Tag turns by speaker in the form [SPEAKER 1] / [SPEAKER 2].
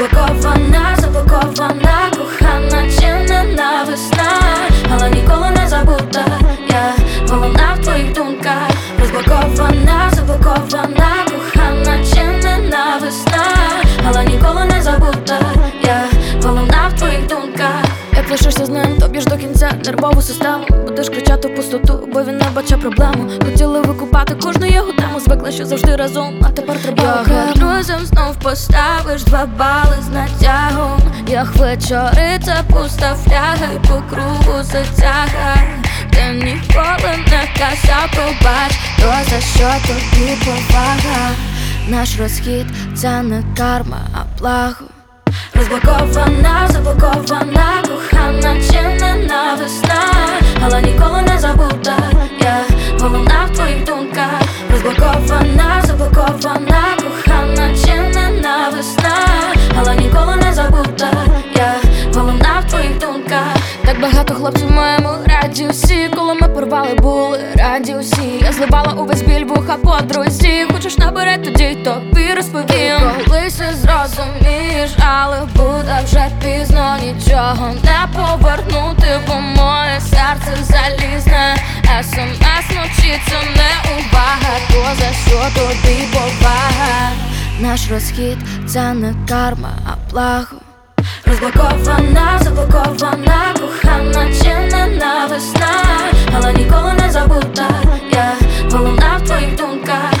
[SPEAKER 1] Заблокована, заблокована, кохана чи ненависна, але ніколи не забута. Я головна в твоїх думках. Розблокована, заблокована, кохана чи ненависна, але ніколи не забута. Я головна в твоїх думках. Як лишишся з ним, то б'єш до кінця нервову систему. Будеш кричати в пустоту, бо він не бачить проблему. Хотіли викупати кожну його тему. Звикла, що завжди разом, а тепер треба окремо. Друзям знов поставиш 2 бали з натягом. Як вечори, це пуста фляга, і по кругу затягай. Ти ніколи не казав пробач, то за що тобі повага? Наш розхід – це не карма, а благо. Розблокована, заблокована, кохана чи ненависна, але ніколи не забута. Я головна в твоїх думках. Розблокована, заблокована, кохана чи ненависна, але ніколи не забута. Я головна в твоїх думках. Так багато хлопців в моєму радіусі, коли ми порвали, були раді усі. Я зливала увесь біль вуха подрузі. Хочеш набери, тоді й тобі розповім. Колись зрозумієш, але буде вже пізно. Нічого не повернути, бо моє серце залізне. СМС вночі – це не увага, то за що тобі повага? Наш розхід – це не карма, а благо. Розблокована, заблокована, кохана чи ненависна, але ніколи не забута. Я головна в твоїх думках.